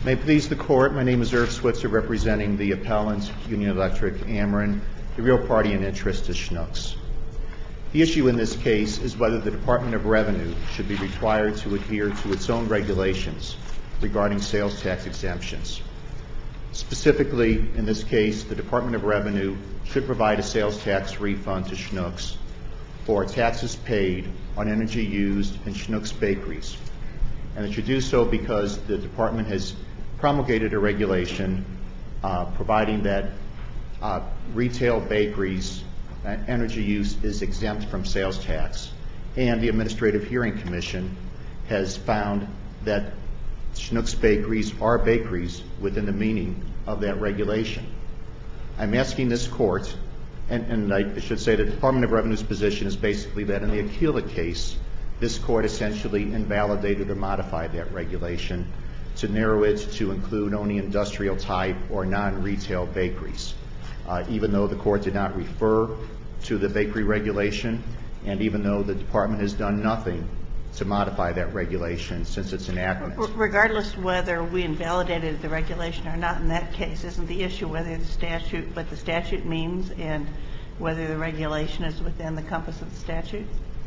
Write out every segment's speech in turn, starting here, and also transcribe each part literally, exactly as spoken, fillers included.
May it please the Court, my name is Irv Switzer, representing the appellants, Union Electric, Ameren. The real party in interest is Schnucks. The issue in this case is whether the Department of Revenue should be required to adhere to its own regulations regarding sales tax exemptions. Specifically, in this case, the Department of Revenue should provide a sales tax refund to Schnucks for taxes paid on energy used in Schnucks bakeries. And it should do so because the department has promulgated a regulation uh, providing that uh, retail bakeries uh, energy use is exempt from sales tax. And the Administrative Hearing Commission has found that Schnucks bakeries are bakeries within the meaning of that regulation. I'm asking this Court, and, and I should say the Department of Revenue's position is basically that in the Aquila case, this Court essentially invalidated or modified that regulation to narrow it to include only industrial type or non-retail bakeries. Uh, even though the Court did not refer to the bakery regulation, and even though the Department has done nothing to modify that regulation since its enactment. Regardless whether we invalidated the regulation or not in that case, isn't the issue whether the statute, what the statute means and whether the regulation is within the compass of the statute?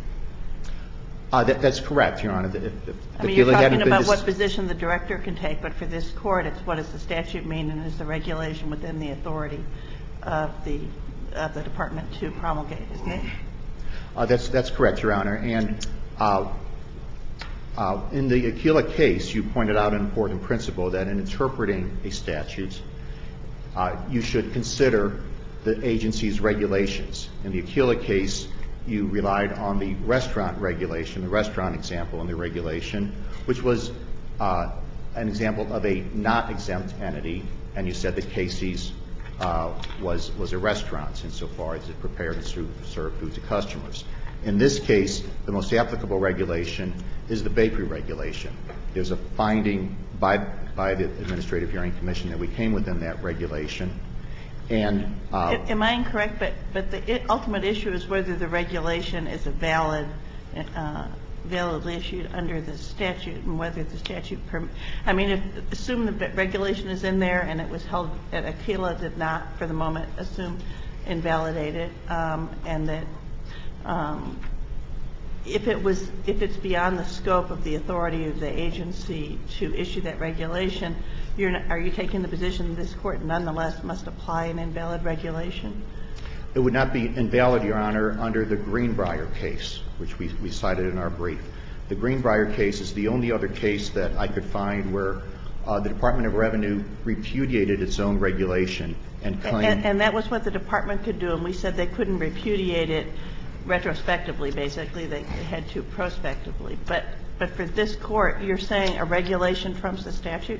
Uh, that, that's correct, Your Honor. If, if I mean, you're talking about what position the director can take, but for this Court, it's what does the statute mean and is the regulation within the authority of the of the Department to promulgate, isn't it? Uh, that's, that's correct, Your Honor. And uh, uh, in the Aquila case, you pointed out an important principle that in interpreting a statute, uh, you should consider the agency's regulations. In the Aquila case, you relied on the restaurant regulation, the restaurant example in the regulation, which was uh, an example of a not exempt entity, and you said that Casey's uh, was was a restaurant insofar as it prepared and served food to customers. In this case, the most applicable regulation is the bakery regulation. There's a finding by by the Administrative Hearing Commission that we came within that regulation. And uh, am I incorrect? But but the ultimate issue is whether the regulation is a valid, uh, validly issued under the statute, and whether the statute. Perm- I mean, if, assume the regulation is in there, and it was held. At Aquila did not, for the moment, assume invalidate it, um, and that um, if it was, if it's beyond the scope of the authority of the agency to issue that regulation. You're not, are you taking the position this Court nonetheless must apply an invalid regulation? It would not be invalid, Your Honor, under the Greenbrier case, which we, we cited in our brief. The Greenbrier case is the only other case that I could find where uh, the Department of Revenue repudiated its own regulation and claimed. And, and that was what the Department could do, and we said they couldn't repudiate it retrospectively, basically. They had to prospectively. But, but for this Court, you're saying a regulation trumps the statute?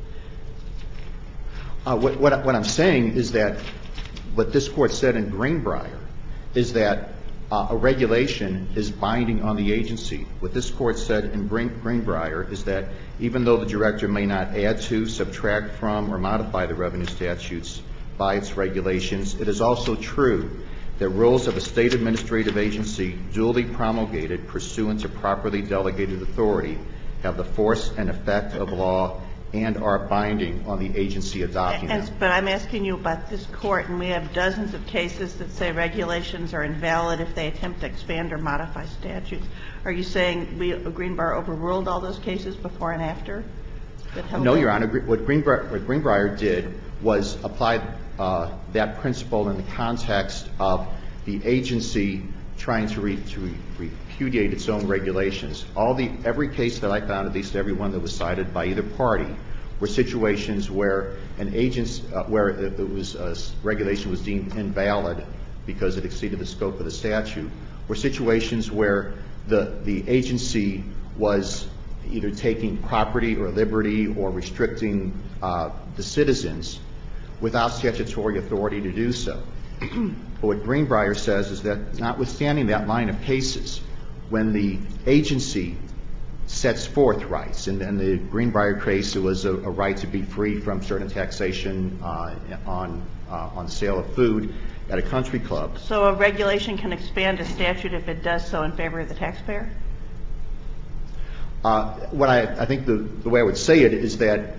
Uh, what, what, what I'm saying is that what this Court said in Greenbrier is that uh, a regulation is binding on the agency. What this Court said in Green, Greenbrier is that even though the director may not add to, subtract from, or modify the revenue statutes by its regulations, it is also true that rules of a state administrative agency duly promulgated pursuant to properly delegated authority have the force and effect of law and are binding on the agency adopting them. But I'm asking you about this Court, and we have dozens of cases that say regulations are invalid if they attempt to expand or modify statutes. Are you saying we, Greenbrier overruled all those cases before and after? No, Your Honor. What Greenbrier, what Greenbrier did was apply uh, that principle in the context of the agency trying to, re, to re, repudiate its own regulations. All the every case that I found, at least every one that was cited by either party, were situations where an agent's uh, where it, it was uh, regulation was deemed invalid because it exceeded the scope of the statute, were situations where the the agency was either taking property or liberty or restricting uh, the citizens without statutory authority to do so. But what Greenbrier says is that notwithstanding that line of cases, when the agency sets forth rights, and in the Greenbrier case it was a, a right to be free from certain taxation uh, on uh, on sale of food at a country club. So a regulation can expand a statute if it does so in favor of the taxpayer? Uh, what I, I think the, the way I would say it is that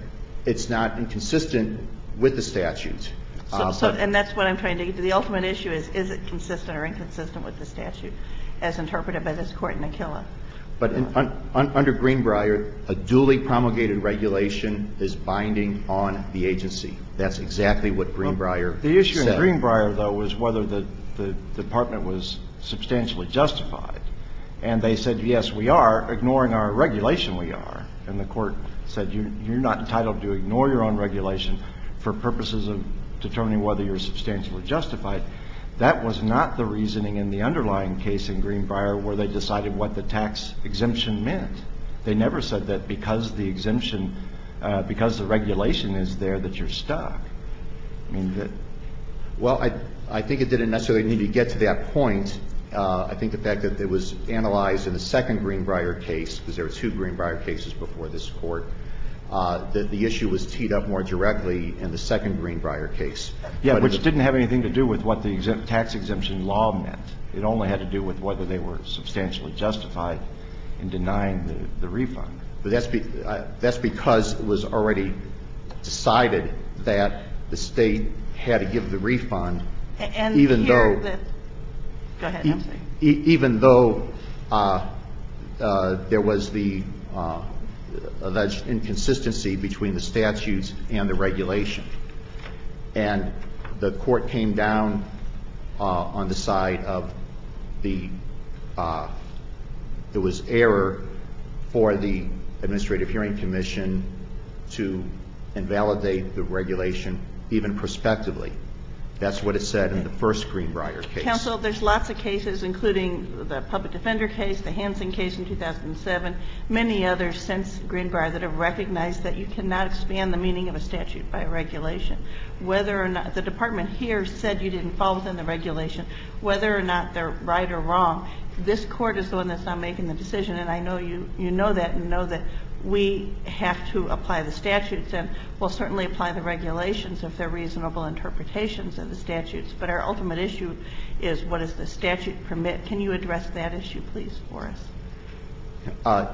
it's not inconsistent with the statute. So, Uh, so, but- and that's what I'm trying to get to. The ultimate issue is, is it consistent or inconsistent with the statute as interpreted by this Court in Aquila? But in, un, un, under Greenbrier, a duly promulgated regulation is binding on the agency. That's exactly what Greenbrier well, the issue said. in Greenbrier, though, was whether the, the department was substantially justified. And they said, yes, we are. Ignoring our regulation, we are. And the Court said, you, you're not entitled to ignore your own regulation for purposes of determining whether you're substantially justified. That was not the reasoning in the underlying case in Greenbrier where they decided what the tax exemption meant. They never said that because the exemption, uh, because the regulation is there that you're stuck. I mean, that. Well, I, I think it didn't necessarily need to get to that point. Uh, I think the fact that it was analyzed in the second Greenbrier case, because there were two Greenbrier cases before this Court, uh, that the issue was teed up more directly in the second Greenbrier case. Yeah, but which the, didn't have anything to do with what the exempt, tax exemption law meant. It only had to do with whether they were substantially justified in denying the, the refund. But that's, be, uh, that's because it was already decided that the State had to give the refund, and even here though the, go ahead, e- I'm sorry. E- even though uh, uh, there was the uh, alleged inconsistency between the statutes and the regulation. And the Court came down uh, on the side of the, uh, there was error for the Administrative Hearing Commission to invalidate the regulation even prospectively. That's what it said in the first Greenbrier case. Counsel, there's lots of cases, including the public defender case, the Hansen case in two thousand seven, many others since Greenbrier that have recognized that you cannot expand the meaning of a statute by a regulation. Whether or not the department here said you didn't fall within the regulation, whether or not they're right or wrong, this Court is the one that's not making the decision, and I know you, you know that and know that we have to apply the statutes, and we'll certainly apply the regulations if they're reasonable interpretations of the statutes. But our ultimate issue is, what does the statute permit? Can you address that issue, please, for us? Uh,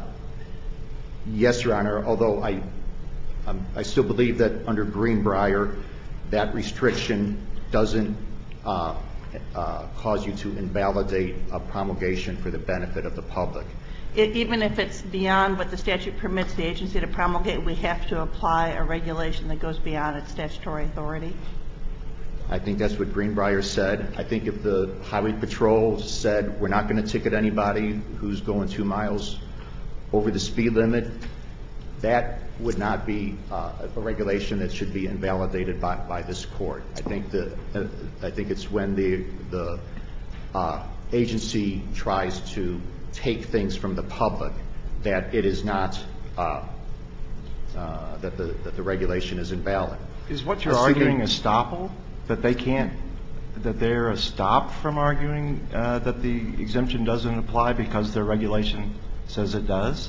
yes, Your Honor, although I, um, I still believe that under Greenbrier, that restriction doesn't uh, uh, cause you to invalidate a promulgation for the benefit of the public. It, even if it's beyond what the statute permits the agency to promulgate, we have to apply a regulation that goes beyond its statutory authority? I think that's what Greenbrier said. I think if the Highway Patrol said we're not going to ticket anybody who's going two miles over the speed limit, that would not be uh, a regulation that should be invalidated by, by this Court. I think the uh, I think it's when the the uh, agency tries to take things from the public that it is not uh, uh, that the that the regulation is invalid. Is what you're Assuming, arguing estoppel? That they can't, that they're stopped from arguing uh, that the exemption doesn't apply because their regulation says it does?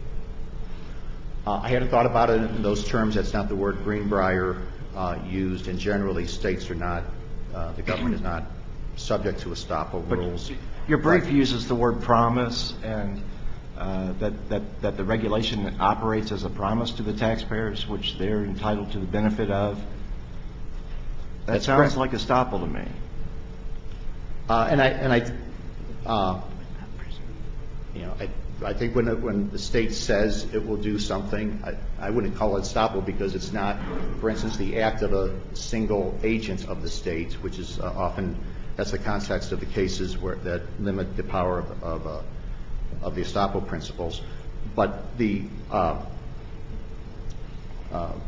Uh, I hadn't thought about it in those terms. That's not the word Greenbrier uh, used. And generally, states are not, uh, the government is not subject to estoppel But rules. Your brief but, uses the word promise, and uh, that, that, that the regulation operates as a promise to the taxpayers, which they're entitled to the benefit of. That That's sounds correct. like estoppel to me. Uh, and I, and I, uh, you know, I, I think when it, when the state says it will do something, I, I wouldn't call it estoppel because it's not, for instance, the act of a single agent of the state, which is uh, often that's the context of the cases where that limit the power of of, uh, of the estoppel principles. But the uh, uh,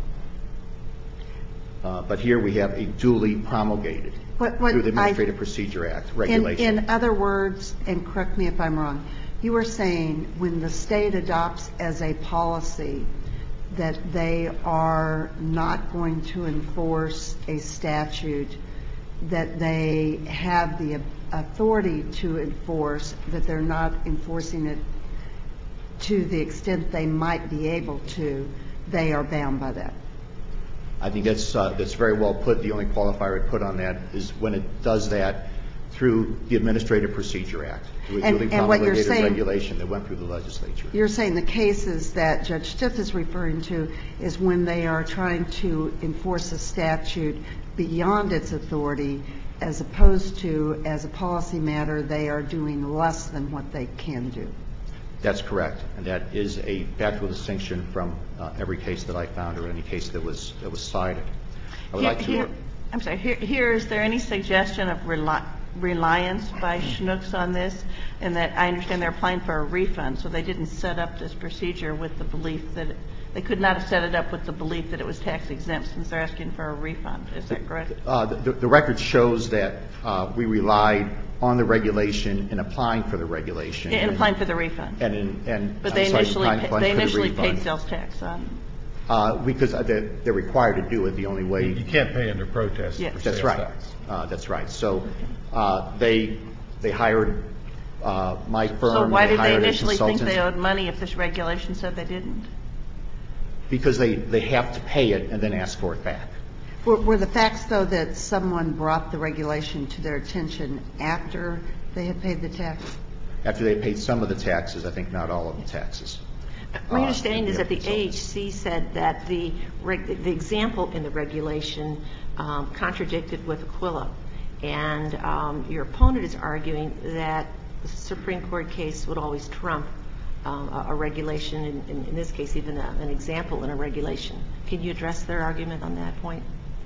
Uh, but here we have a duly promulgated What- what through the Administrative I- Procedure Act In, regulation. in other words, and correct me if I'm wrong, you were saying when the state adopts as a policy that they are not going to enforce a statute that they have the authority to enforce, that they're not enforcing it to the extent they might be able to, they are bound by that. I think that's uh, that's very well put. The only qualifier I'd put on that is when it does that, through the Administrative Procedure Act. It was And- duly and what you're promulgated saying- regulation that went through the legislature. You're saying the cases that Judge Stiff is referring to is when they are trying to enforce a statute beyond its authority, as opposed to, as a policy matter, they are doing less than what they can do. That's correct, and that is a factual distinction from uh, every case that I found or any case that was that was cited. I would Here- like to. here- I'm sorry. Here, here is there any suggestion of reli- reliance by Schnucks on this? And that I understand they're applying for a refund, so they didn't set up this procedure with the belief that it, they could not have set it up with the belief that it was tax exempt, since they're asking for a refund. Is that correct? Uh, the, the record shows that uh, we relied on the regulation in applying for the regulation. In applying for the refund. And in, and But I'm they sorry, initially, applying- pa- applying they for the initially paid refund. sales tax on. Uh, because they're, they're required to do it. The only way. You can't pay under protest Yeah. for That's sales right. tax. Uh, that's right. So uh, they they hired uh, my firm. So why and did they hired a initially think consultant they owed money if this regulation said they didn't? Because they, they have to pay it and then ask for it back. Were, were the facts, though, that someone brought the regulation to their attention after they had paid the tax? After they paid some of the taxes, I think not all of the taxes. My Uh, understanding is that the A consultants. H C said that the reg- the example in the regulation um, contradicted with Aquila, and um, your opponent is arguing that the Supreme Court case would always trump um, a, a regulation, in, in, in this case even a, an example in a regulation. Can you address their argument on that point?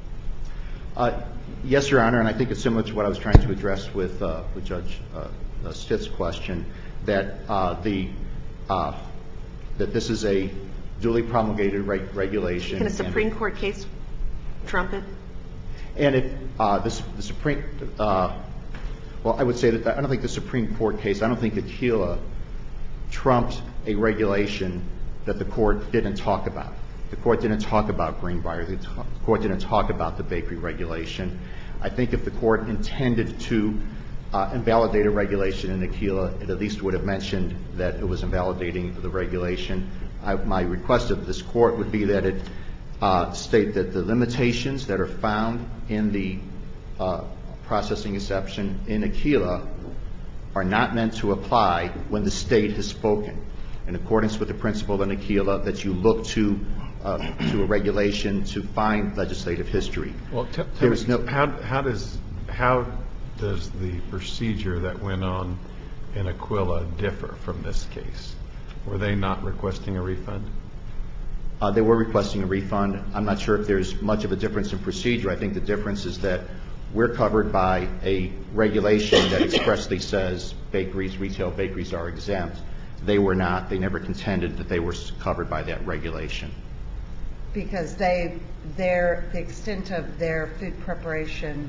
Uh, yes, Your Honor, and I think it's similar to what I was trying to address with, uh, with Judge uh, uh, Stiff's question, that uh, the uh, that this is a duly promulgated reg- regulation. Can a and- Supreme Court case trump it? And if uh, the, the Supreme, uh, well, I would say that I don't think the Supreme Court case, I don't think Aquila trumped a regulation that the court didn't talk about. The court didn't talk about Greenbrier. The to- court didn't talk about the bakery regulation. I think if the court intended to uh, invalidate a regulation in Aquila, it at least would have mentioned that it was invalidating the regulation. I, my request of this court would be that it uh, state that the limitations that are found in the uh, processing exception in Aquila are not meant to apply when the state has spoken. In accordance with the principle in Aquila that you look to uh, to a regulation to find legislative history. Well, t- tell There is me, no- how, how does how does the procedure that went on in Aquila differ from this case? Were they not requesting a refund? Uh, they were requesting a refund. I'm not sure if there's much of a difference in procedure. I think the difference is that we're covered by a regulation that expressly says bakeries, retail bakeries are exempt. They were not. They never contended that they were covered by that regulation. Because they, their, the extent of their food preparation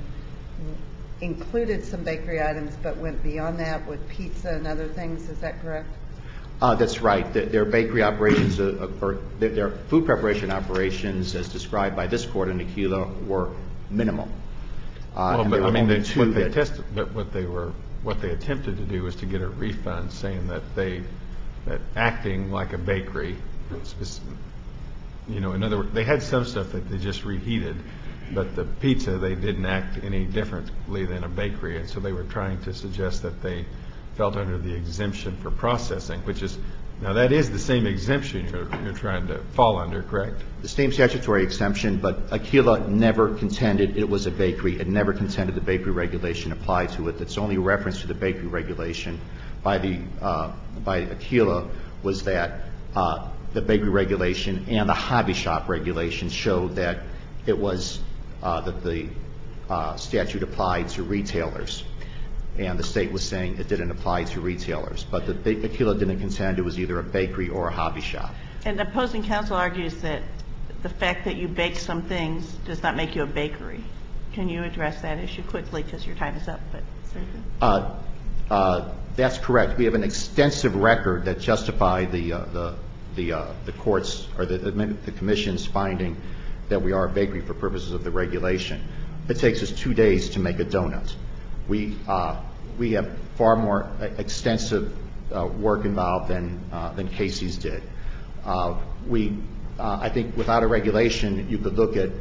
included some bakery items, but went beyond that with pizza and other things. Is that correct? Uh, that's right. Their, their bakery operations, uh, or their, their food preparation operations, as described by this court in Aquila, were minimal. Uh, well, and but there I were mean, only they, two what they that- tested, but what they were, what they attempted to do was to get a refund, saying that they, that acting like a bakery, spec- you know, in other words, they had some stuff that they just reheated, but the pizza they didn't act any differently than a bakery, and so they were trying to suggest that they felt under the exemption for processing, which is, now that is the same exemption you're, you're trying to fall under, correct? The same statutory exemption, but Aquila never contended it was a bakery. It never contended the bakery regulation applied to it. It's only a reference to the bakery regulation by the uh, by Aquila was that uh, the bakery regulation and the hobby shop regulation showed that it was uh, that the uh, statute applied to retailers. And the state was saying it didn't apply to retailers. But the Aquila didn't contend it was either a bakery or a hobby shop. And the opposing counsel argues that the fact that you bake some things does not make you a bakery. Can you address that issue quickly, because your time is up? But uh, uh, that's correct. We have an extensive record that justified the uh, the the, uh, the court's or the, the commission's finding that we are a bakery for purposes of the regulation. It takes us two days to make a donut. We uh, we have far more extensive uh, work involved than uh, than Casey's did. Uh, we uh, I think without a regulation, you could look at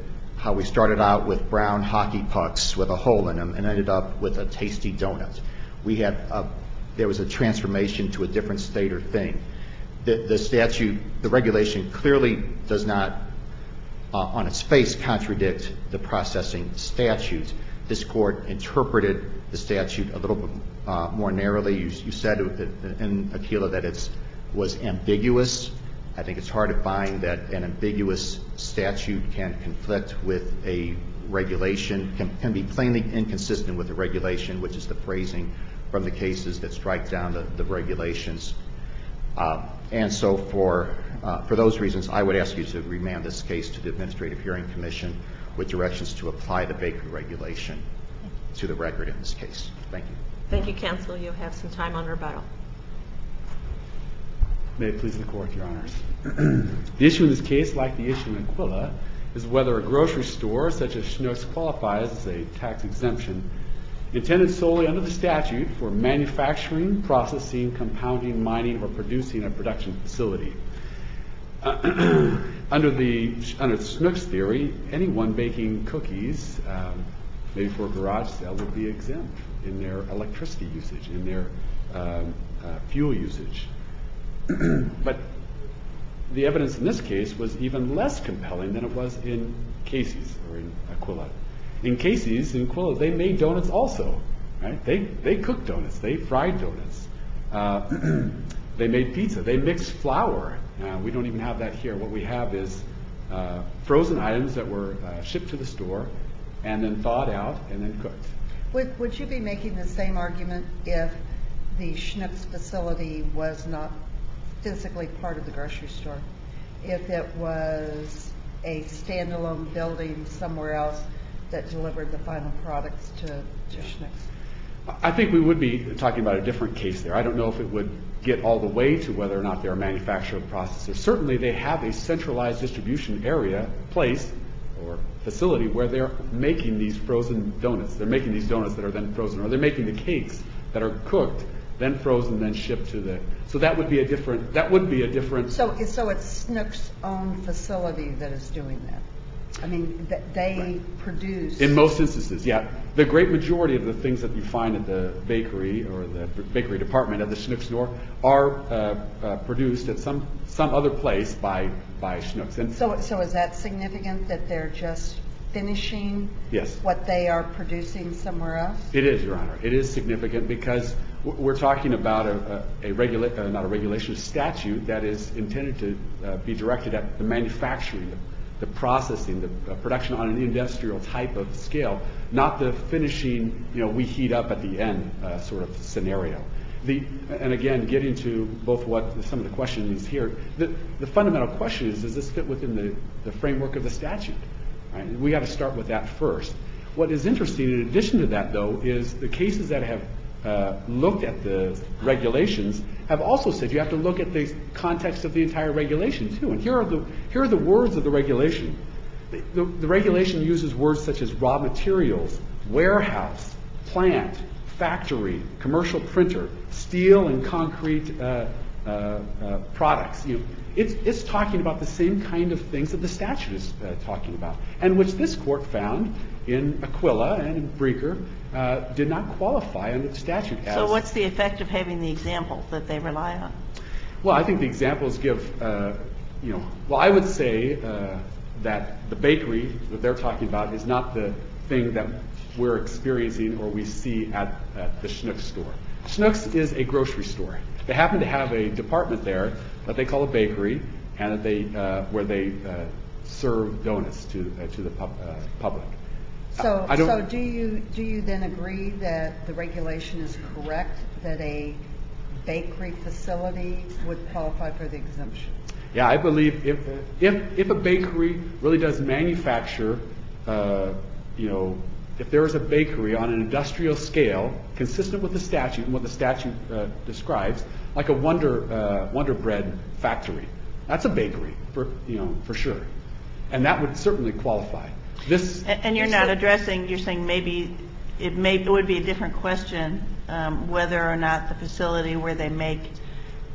how we started out with brown hockey pucks with a hole in them and ended up with a tasty donut. We had a, there was a transformation to a different state or thing. The, the statute, the regulation clearly does not, uh, on its face, contradict the processing statute. This court interpreted the statute a little bit uh, more narrowly. You, you said in Aquila that it was ambiguous. I think it's hard to find that an ambiguous statute can conflict with a regulation, can, can be plainly inconsistent with the regulation, which is the phrasing from the cases that strike down the, the regulations. Uh, and so for, uh, for those reasons, I would ask you to remand this case to the Administrative Hearing Commission with directions to apply the bakery regulation to the record in this case. Thank you. Thank you, counsel. You have some time on rebuttal. May it please the Court, Your Honors. The issue in this case, like the issue in Aquila, is whether a grocery store such as Schnucks qualifies as a tax exemption intended solely under the statute for manufacturing, processing, compounding, mining, or producing a production facility. Uh, under the under the Schnucks theory, anyone baking cookies, um, maybe for a garage sale, would be exempt in their electricity usage, in their um, uh, fuel usage. But the evidence in this case was even less compelling than it was in Casey's or in Aquila. In Casey's, in Aquila, they made donuts also, right? They they cooked donuts, they fried donuts, uh, they made pizza, they mixed flour. Uh, we don't even have that here. What we have is uh, frozen items that were uh, shipped to the store and then thawed out and then cooked. Would, would you be making the same argument if the Schnucks facility was not physically part of the grocery store? If it was a standalone building somewhere else that delivered the final products to, to Schnucks? I think we would be talking about a different case there. I don't know if it would get all the way to whether or not they're a manufacturer or processor. Certainly they have a centralized distribution area, place, or facility where they're making these frozen donuts. They're making these donuts that are then frozen, or they're making the cakes that are cooked, then frozen, then shipped to the. So that would be a different. That would be a different. So, so it's Schnucks' own facility that is doing that. I mean, th- they right. produce. In most instances, yeah. The great majority of the things that you find at the bakery or the bakery department at the Schnucks store are uh, uh, produced at some some other place by by Schnucks. And so, so is that significant that they're just finishing yes. what they are producing somewhere else? It is, Your Honor. It is significant because we're talking about a, a, a regula- uh, not a regulation, a statute that is intended to uh, be directed at the manufacturing, the, the processing, the uh, production on an industrial type of scale, not the finishing, you know, we heat up at the end uh, sort of scenario. The, and again, getting to both what some of the questions here, the, the fundamental question is, does this fit within the, the framework of the statute? Right? We got to start with that first. What is interesting, in addition to that, though, is the cases that have uh, looked at the regulations have also said you have to look at the context of the entire regulation too. And here are the here are the words of the regulation. The, the, the regulation uses words such as raw materials, warehouse, plant, factory, commercial printer, steel and concrete uh, uh, uh, products. You know, it's it's talking about the same kind of things that the statute is uh, talking about, and which this court found in Aquila and in Breker uh, did not qualify under the statute. As, so what's the effect of having the example that they rely on? Well, I think the examples give, uh, you know, well, I would say uh, that the bakery that they're talking about is not the thing that we're experiencing or we see at, at the Schnucks store. Schnucks is a grocery store. They happen to have a department there that they call a bakery, and that they uh, where they uh, serve donuts to uh, to the pub, uh, public. So, I don't, so do you do you then agree that the regulation is correct that a bakery facility would qualify for the exemption? Yeah, I believe if if if a bakery really does manufacture, uh, you know, if there is a bakery on an industrial scale consistent with the statute and what the statute uh, describes, like a Wonder uh, Wonder Bread factory, that's a bakery for you know for sure, and that would certainly qualify. This and, and you're not addressing. You're saying maybe it may it would be a different question um, whether or not the facility where they make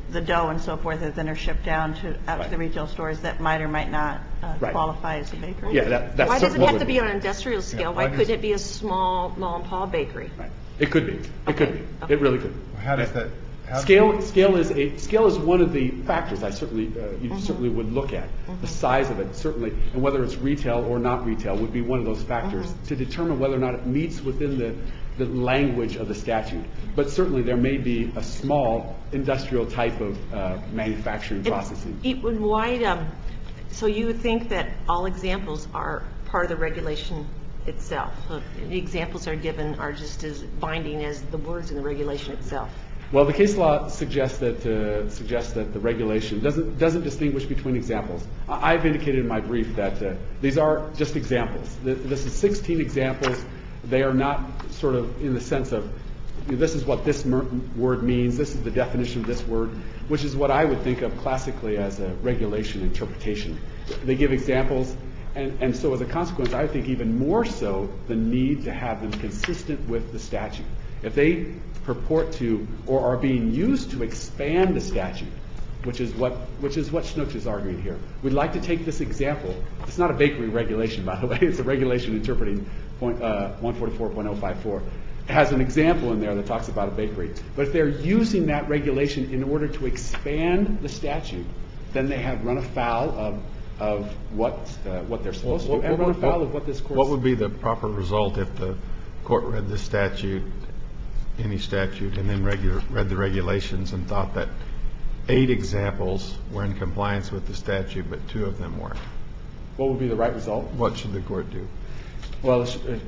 the dough and so forth that then are shipped down to, out Right. to the retail stores that might or might not uh, Right. qualify as a bakery? Yeah, that, that's Why does it certainly have would to be on an industrial scale? why Why does- couldn't it be a small mom and pop bakery? Right. It could be. It Okay. could be. Okay. It really could. How does that? How Scale, scale is a scale is one of the factors I certainly uh, you Mm-hmm. certainly would look at. The size of it certainly, and whether it's retail or not retail would be one of those factors Mm-hmm. to determine whether or not it meets within the the language of the statute. But certainly there may be a small industrial type of uh, manufacturing processing. It would wide, um, so you would think that all examples are part of the regulation itself? So the examples are given are just as binding as the words in the regulation itself? Well, the case law suggests that uh, suggests that the regulation doesn't doesn't distinguish between examples. I- I've indicated in my brief that uh, these are just examples. Th- This is sixteen examples. They are not sort of in the sense of you know, this is what this mer- word means. This is the definition of this word, which is what I would think of classically as a regulation interpretation. They give examples. And, and so as a consequence, I think even more so the need to have them consistent with the statute. If they purport to or are being used to expand the statute, which is what which is what Schnucks is arguing here. We'd like to take this example. It's not a bakery regulation, by the way. It's a regulation interpreting point, uh, one forty-four point oh five four. It has an example in there that talks about a bakery. But if they're using that regulation in order to expand the statute, then they have run afoul of of what uh, what they're supposed to do, and run afoul of what this court. What would be the proper result if the court read the statute, any statute, and then regu- read the regulations and thought that eight examples were in compliance with the statute, but two of them weren't? What would be the right result? What should the court do? Well,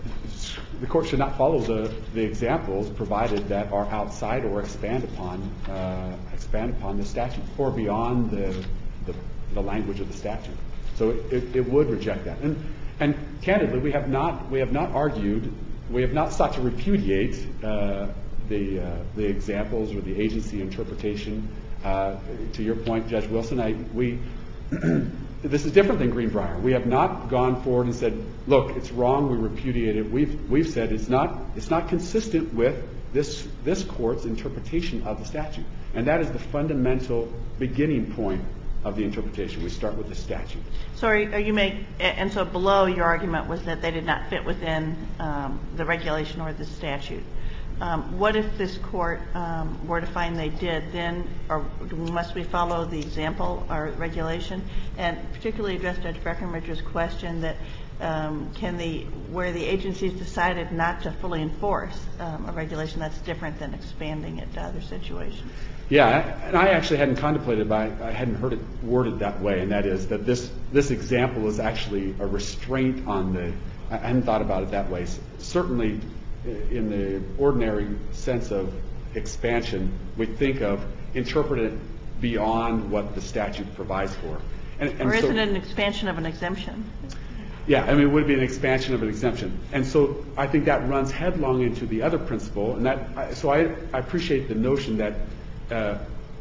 the court should not follow the, the examples provided that are outside or expand upon uh, expand upon the statute or beyond the, the the language of the statute. So it, it would reject that. And and candidly, we have not we have not argued, we have not sought to repudiate uh, the uh, the examples or the agency interpretation. Uh, to your point, Judge Wilson, I we. This is different than Greenbrier. We have not gone forward and said, look, it's wrong, we repudiate it. We've we've said it's not it's not consistent with this this court's interpretation of the statute. And that is the fundamental beginning point of the interpretation. We start with the statute. So are are you make, and so below your argument was that they did not fit within um, the regulation or the statute. Um, what if this court um, were to find they did, then, or must we follow the example or regulation? And particularly address Judge Breckenridge's question that um, can the, where the agencies decided not to fully enforce um, a regulation that's different than expanding it to other situations? Yeah, and I actually hadn't contemplated, but I, I hadn't heard it worded that way, and that is that this this example is actually a restraint on the, I hadn't thought about it that way. Certainly, in the ordinary sense of expansion, we think of interpret it beyond what the statute provides for. And, and or isn't so, it an expansion of an exemption? Yeah, I mean, it would be an expansion of an exemption. And so I think that runs headlong into the other principle. And that, so I, I appreciate the notion that, uh,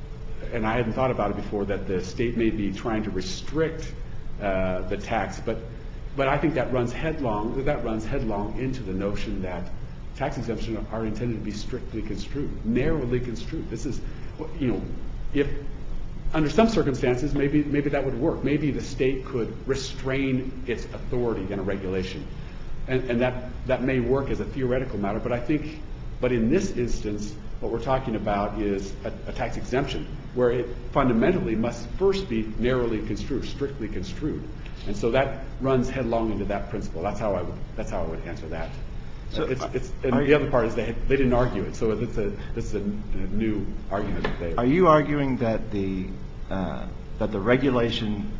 and I hadn't thought about it before, that the state may be trying to restrict uh, the tax. But, but I think that runs headlong, that runs headlong into the notion that tax exemptions are intended to be strictly construed, narrowly construed. This is, you know, if under some circumstances, maybe maybe that would work. Maybe the state could restrain its authority in a regulation, and, and that that may work as a theoretical matter. But I think, but in this instance, what we're talking about is a, a tax exemption, where it fundamentally must first be narrowly construed, strictly construed, and so that runs headlong into that principle. That's how I would that's how I would answer that. So it's, it's, and the other part is they they didn't argue it, so it's a this is a, a new argument that they. Are you arguing that the uh, that the regulation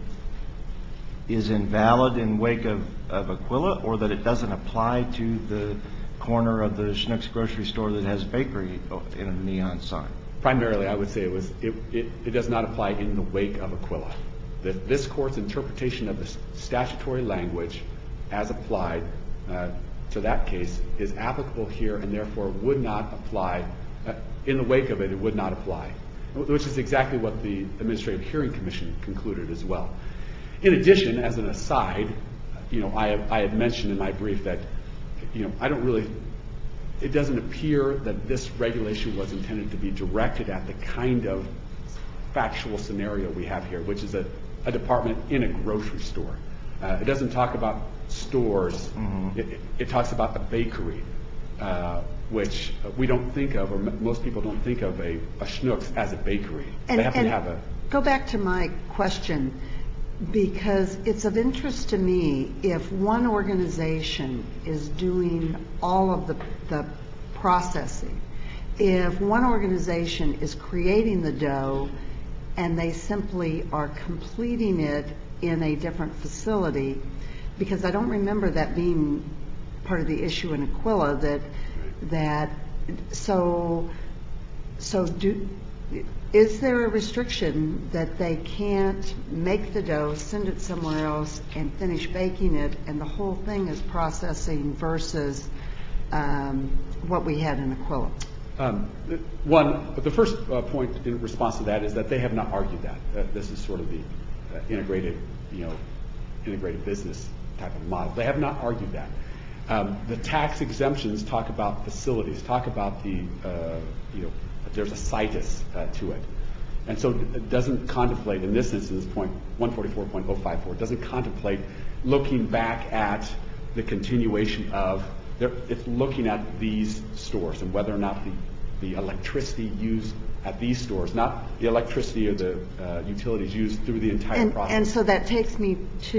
is invalid in wake of, of Aquila, or that it doesn't apply to the corner of the Schnucks grocery store that has bakery in a neon sign? Primarily, I would say it was it it, it does not apply in the wake of Aquila. That this court's interpretation of the statutory language, as applied. Uh, to that case is applicable here and therefore would not apply, uh, in the wake of it, it would not apply, which is exactly what the Administrative Hearing Commission concluded as well. In addition, as an aside, you know, I have, I had mentioned in my brief that, you know, I don't really, it doesn't appear that this regulation was intended to be directed at the kind of factual scenario we have here, which is a, a department in a grocery store. Uh, it doesn't talk about stores. Mm-hmm. It, it, it talks about a bakery, uh, which we don't think of, or m- most people don't think of a, a Schnucks as a bakery. And, they have and to have a. Go back to my question, because it's of interest to me if one organization is doing all of the, the processing, if one organization is creating the dough and they simply are completing it in a different facility, because I don't remember that being part of the issue in Aquila, that that so so do is there a restriction that they can't make the dough, send it somewhere else, and finish baking it, and the whole thing is processing versus um, what we had in Aquila? Um, one, the first uh, point in response to that is that they have not argued that. Uh, this is sort of the uh, integrated, you know, integrated business type of model. They have not argued that. Um, the tax exemptions talk about facilities, talk about the, uh, you know, there's a situs uh, to it. And so it doesn't contemplate, in this instance, point one forty-four point oh five four, it doesn't contemplate looking back at the continuation of, it's looking at these stores and whether or not the, the electricity used at these stores, not the electricity or the uh, utilities used through the entire And, process. and so that takes me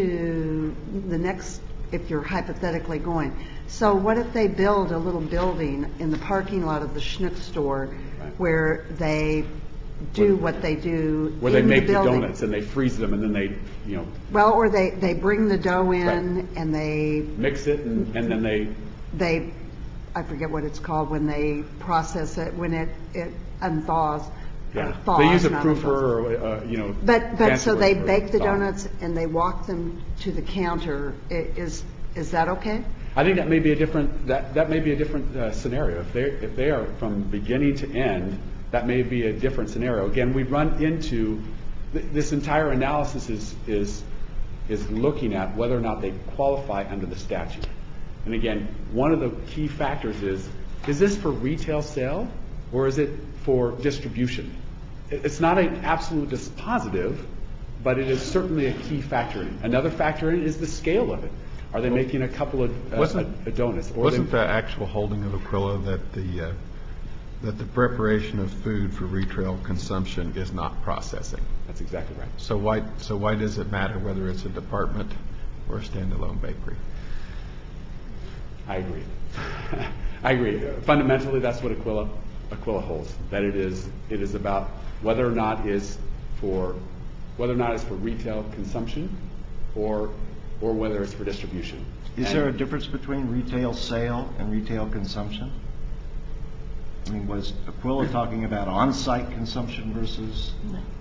to the next, if you're hypothetically going. So what if they build a little building in the parking lot of the Schnucks store Right. where they do what they do Where they in make the the building? donuts and they freeze them and then they, you know, Well, or they, they bring the dough in Right. and they, mix it and, and then they, they, I forget what it's called, when they process it, when it, it unthaws. or yeah, thaws, they use a not proofer unthaws. or, uh, you know. But, but fancy so word they for bake the thawing. donuts and they walk them to the counter. I- Is, is that okay? I think that may be a different that, that may be a different uh, scenario. If they if they are from beginning to end, that may be a different scenario. Again, we run into th- this entire analysis is is is looking at whether or not they qualify under the statute. And again, one of the key factors is is this for retail sale or is it for distribution? It- It's not an absolute dispositive, but it is certainly a key factor. Another factor in it is the scale of it. Are they making a couple of uh, Wasn't- a, a donuts? Or Wasn't they, the actual holding of Aquila that the uh, that the preparation of food for retail consumption is not processing? That's exactly right. So why so why does it matter whether it's a department or a standalone bakery? I agree. I agree. Fundamentally, that's what Aquila Aquila holds. That it is it is about whether or not is for whether or not it's for retail consumption, or or whether it's for distribution. Is And there a difference between retail sale and retail consumption? I mean, was Aquila talking about on-site consumption versus?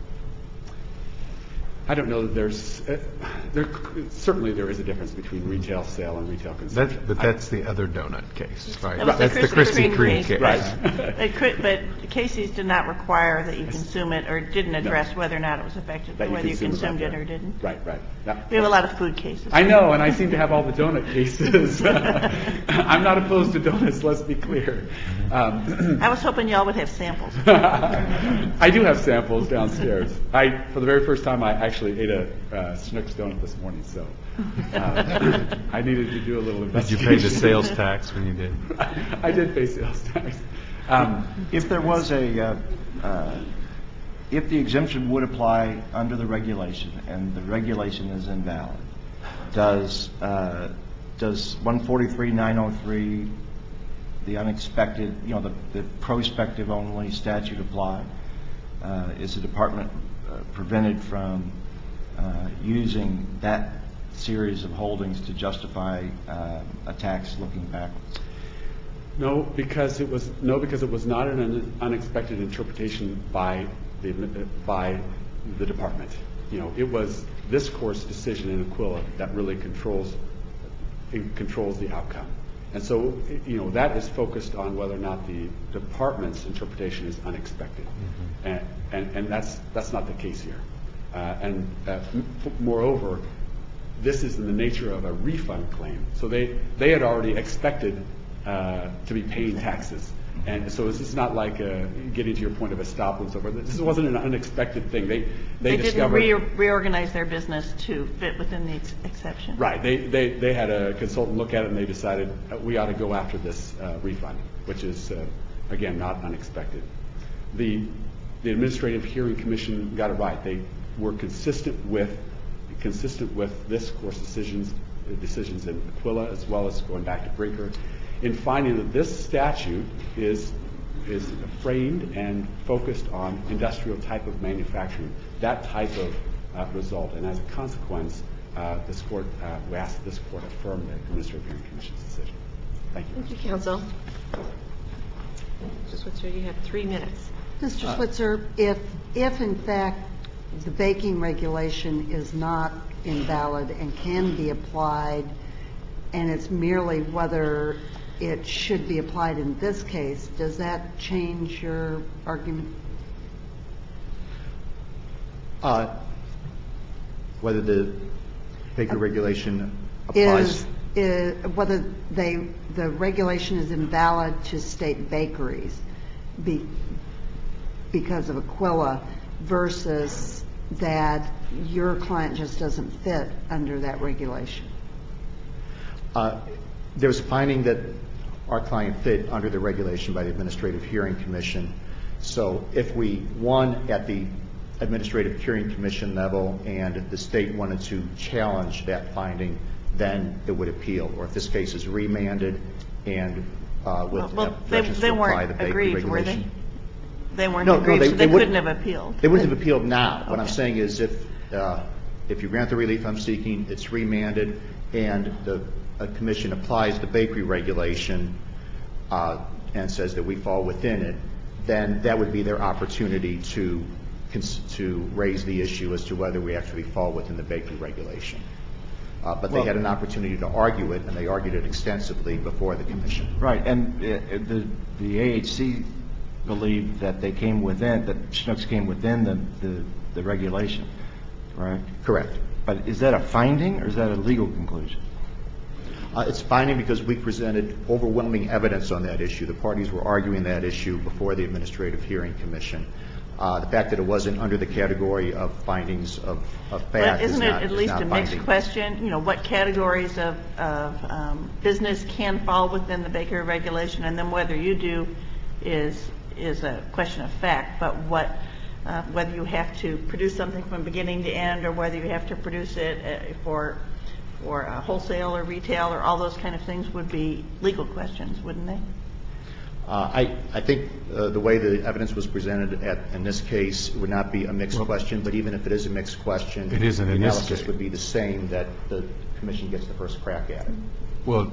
I don't know that there's uh, there certainly there is a difference between retail sale and retail consumption. That, but that's the other donut case, right? That was That's the Krispy Kreme case. Right. But cri- But Casey's did not require that you consume it, or didn't address whether or not it was effective, That you whether you consume consumed about it or there. didn't. Right, right. Yeah. We have a lot of food cases. I know, and I seem to have all the donut cases. I'm not opposed to donuts, let's be clear. Um, I was hoping y'all would have samples. I do have samples downstairs. I, for the very first time, I actually ate a uh, Schnucks donut this morning, so uh, I needed to do a little Did you investigation. pay the sales tax when you did? I did pay sales tax. Um, If there was a, uh, uh, if the exemption would apply under the regulation and the regulation is invalid, does uh, does one forty-three nine oh three, the unexpected, you know, the, the prospective only statute apply? Uh, is the department uh, prevented from uh, using that series of holdings to justify uh, a tax looking backwards? No, because it was no, because it was not an un- unexpected interpretation by the by the department. You know, it was this court's decision in Aquila that really controls it controls the outcome. And so, you know, that is focused on whether or not the department's interpretation is unexpected, mm-hmm. and, and and that's that's not the case here. Uh, and uh, m- moreover, this is in the nature of a refund claim. So they they had already expected uh, to be paying taxes. And so this is not like uh, getting to your point of estoppel and so forth. This wasn't an unexpected thing. They they, They discovered didn't re- reorganize their business to fit within the ex- exception. right. They, they they had a consultant look at it and they decided uh, we ought to go after this uh, refund, which is uh, again not unexpected. The the Administrative Hearing Commission got it right. They were consistent with consistent with this court's decisions decisions in Aquila as well as going back to Brinker, in finding that this statute is is framed and focused on industrial type of manufacturing, that type of uh, result. And as a consequence, uh, this court, uh, we ask that this court affirm the Administrative Hearing Commission's decision. Thank you. Thank you, counsel. Mister Switzer, you have three minutes. Mister Switzer, if, if in fact the baking regulation is not invalid and can be applied, and it's merely whether it should be applied in this case, does that change your argument? Uh, whether the bakery regulation applies? Is, is whether they the regulation is invalid to state bakeries be, because of Aquila versus that your client just doesn't fit under that regulation? Uh, there's a finding that our client fit under the regulation by the Administrative Hearing Commission. So if we won at the Administrative Hearing Commission level and the state wanted to challenge that finding, then it would appeal. Or if this case is remanded and uh, with Well, they, directions they to apply the weren't bakery aggrieved, were they? regulation. They weren't No, no, aggrieved, they- so they they wouldn't- couldn't have appealed. They wouldn't have appealed now. What I'm Okay. saying is if uh, if you grant the relief I'm seeking, it's remanded, and the a commission applies the bakery regulation uh, and says that we fall within it, then that would be their opportunity to cons- to raise the issue as to whether we actually fall within the bakery regulation. Uh, but they Well- had an opportunity to argue it, and they argued it extensively before the commission. Right, and uh, the the A H C believed that they came within, that Schnucks came within the, the, the regulation, right? Correct. But is that a finding or is that a legal conclusion? Uh, it's finding because we presented overwhelming evidence on that issue. The parties were arguing that issue before the Administrative Hearing Commission. Uh, the fact that it wasn't under the category of findings of, of fact But is isn't not, it at is least not a mixed binding. question? You know, what categories of, of um, business can fall within the bakery regulation, and then whether you do is is a question of fact. But what, uh, whether you have to produce something from beginning to end, or whether you have to produce it uh, for for uh, wholesale or retail, or all those kind of things would be legal questions, wouldn't they? Uh, I, I think uh, the way the evidence was presented at, in this case would not be a mixed Well, question, but even if it is a mixed question, It isn't the in this analysis case. would be the same, that the commission gets the first crack at it. Well,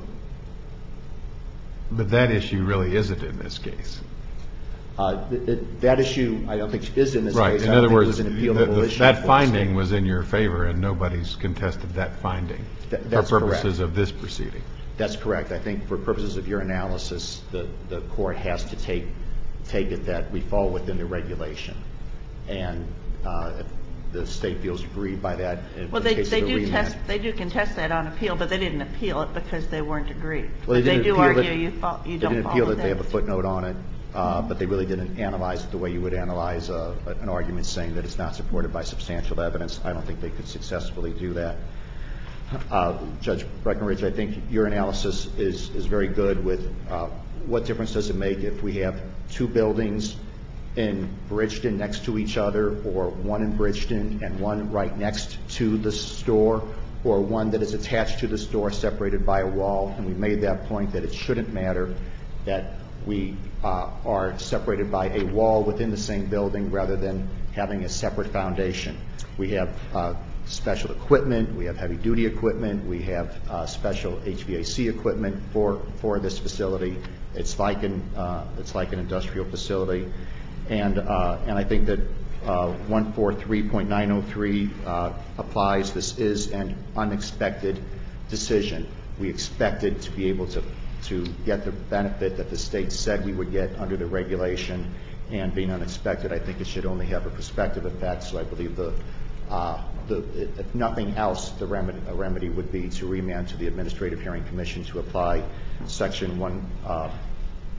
but that issue really isn't in this case. Uh, th- it- That issue, I don't think is in this Right. case. In I don't other think words, it was an the- appealable the- issue that for the finding state. was in your favor, and nobody's contested that finding Th- for that's correct. purposes of this proceeding. That's correct. I think for purposes of your analysis, the, the court has to take, take it that we fall within the regulation. And uh, if the state feels aggrieved by that, in Well, the they, case they of a do remand. test, they do contest that on appeal, but they didn't appeal it because they weren't agreed. Well, But they didn't do appeal argue that- you fall, you They don't didn't fall appeal that within. they have a footnote on it, uh, but they really didn't analyze it the way you would analyze uh, an argument saying that it's not supported by substantial evidence. I don't think they could successfully do that. Uh, Judge Breckenridge, I think your analysis is, is very good with uh, what difference does it make if we have two buildings in Bridgeton next to each other, or one in Bridgeton and one right next to the store, or one that is attached to the store separated by a wall. And we made that point that it shouldn't matter that we uh, are separated by a wall within the same building rather than having a separate foundation. We have uh, special equipment, we have heavy-duty equipment, we have uh, special H V A C equipment for for this facility. It's like an uh, it's like an industrial facility, and uh, and I think that uh, one forty-three point nine oh three uh, applies. This is an unexpected decision. We expected to be able to to get the benefit that the state said we would get under the regulation, and being unexpected, I think it should only have a prospective effect. So I believe the Uh, the, if nothing else, the remedy, a remedy would be to remand to the Administrative Hearing Commission to apply Section one, uh,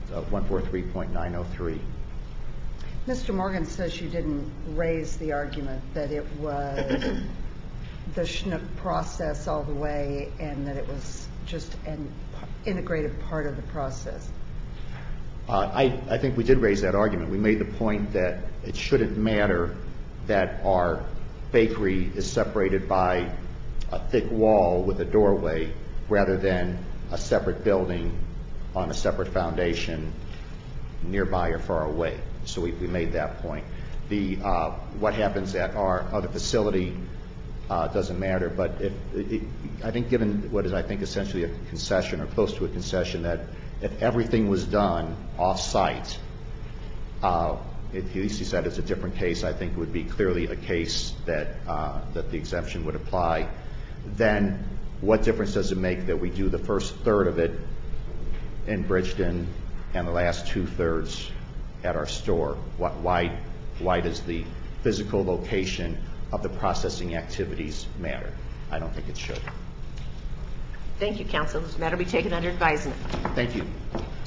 uh, one forty-three point nine oh three. Mister Morgan says you didn't raise the argument that it was the Schnook process all the way and that it was just an integrated part of the process. Uh, I, I think we did raise that argument. We made the point that it shouldn't matter that our bakery is separated by a thick wall with a doorway rather than a separate building on a separate foundation nearby or far away. So we, we made that point. The uh, what happens at our other facility uh, doesn't matter, but if it, I think given what is I think essentially a concession or close to a concession that if everything was done off-site, uh, at least he said it's a different case, I think it would be clearly a case that uh, that the exemption would apply. Then what difference does it make that we do the first third of it in Bridgeton and the last two-thirds at our store? Why, why does the physical location of the processing activities matter? I don't think it should. Thank you, counsel. This matter will be taken under advisement. Thank you.